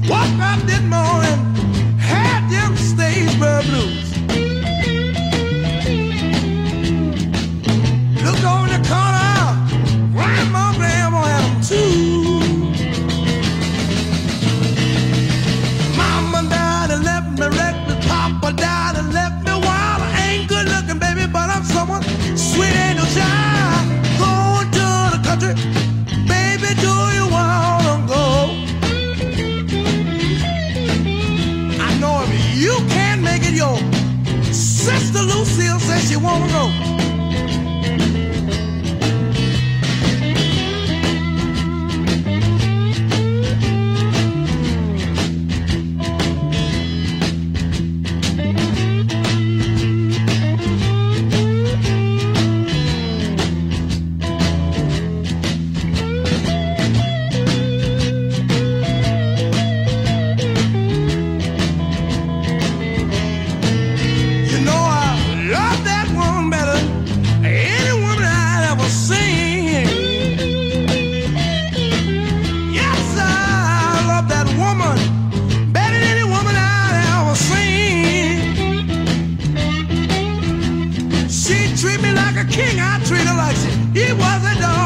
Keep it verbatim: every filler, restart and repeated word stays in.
Woke up this morning, had them Statesboro blues. Look on the corner, grandma, grandma had them too. Mama died and left me reckless, Papa died and left me wild. I ain't good looking, baby, but I'm someone sweet angel child. Going to the country, baby, do you wanna go? I know if you can't make it, your sister Lucille says she wanna go. Treat me like a king, I treat her like she, he was a dog.